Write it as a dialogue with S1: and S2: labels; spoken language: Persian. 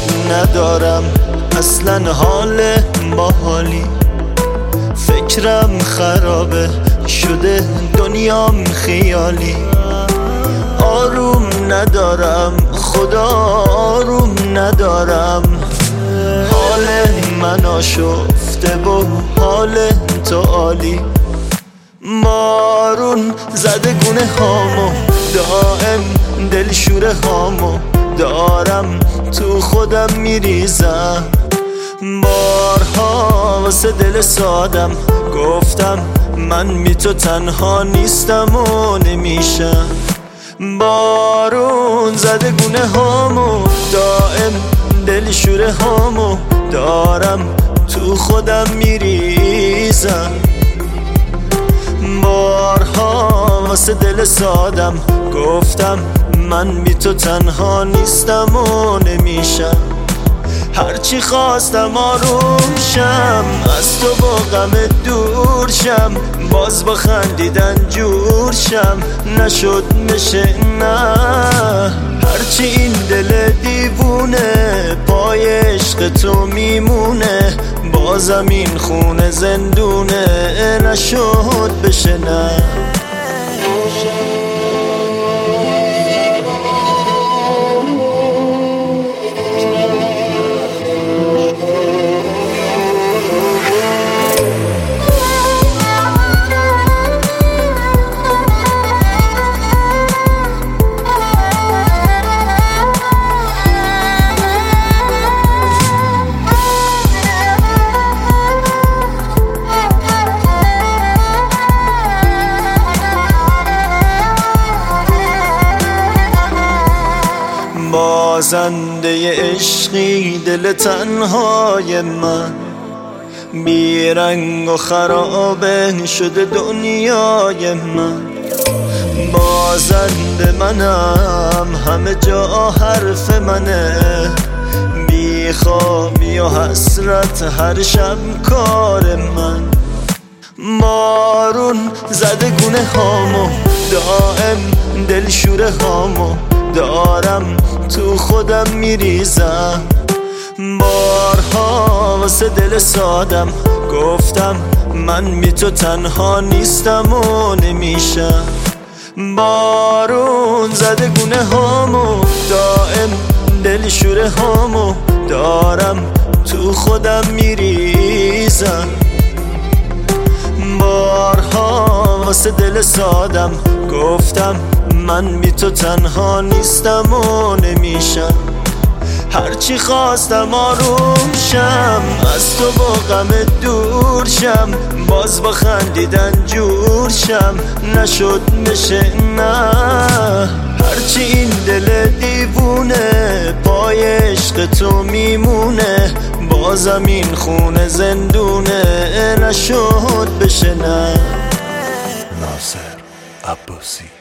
S1: ندارم اصلا حال باحالی. فکرم خرابه شده دنیام خیالی. آروم ندارم خدا آروم ندارم. حال من آشفته و حال تو عالی. بارون زده گونه هامو دائم دلشوره هامو دارم تو خودم میریزم. بارها واسه دل سادم گفتم من بی تو تنها نیستم و نمیشم. بارون زده گونه هامو دائم دلشوره هامو دارم تو خودم میریزم. بارها واسه دل سادم گفتم من بی تو تنها نیستم و نمیشم. هرچی خواستم آروم شم از تو با غم دور شم. باز با خندیدن جور شم نشد بشه نه. هرچی این دل دیوونه پای عشق تو میمونه. بازم این خونه زندونه نشد بشه نه. بازنده عشقی دل تنهای من. بیرنگ و خرابه شده دنیای من. بازنده منم همه جا حرف منه. بی خوابی و حسرت هر شب کار من. بارون زده گونه هامو دائم دلشوره هامو دارم تو خودم میریزم. بارها واسه دل سادم گفتم من بی تو تنها نیستم و نمیشم. بارون زده گونه هامو دائم دلشوره هامو دارم تو خودم میریزم. بارها واسه دل سادم گفتم من بی تو تنها نیستم و نمیشم. هرچی خواستم آروم شم از تو با غم دور شم. باز با خندیدن جور شم نشد بشه نه. هرچی این دل دیوونه پای عشق تو میمونه. بازم این خونه زندونه نشد بشه نه.
S2: ناصر عباسی.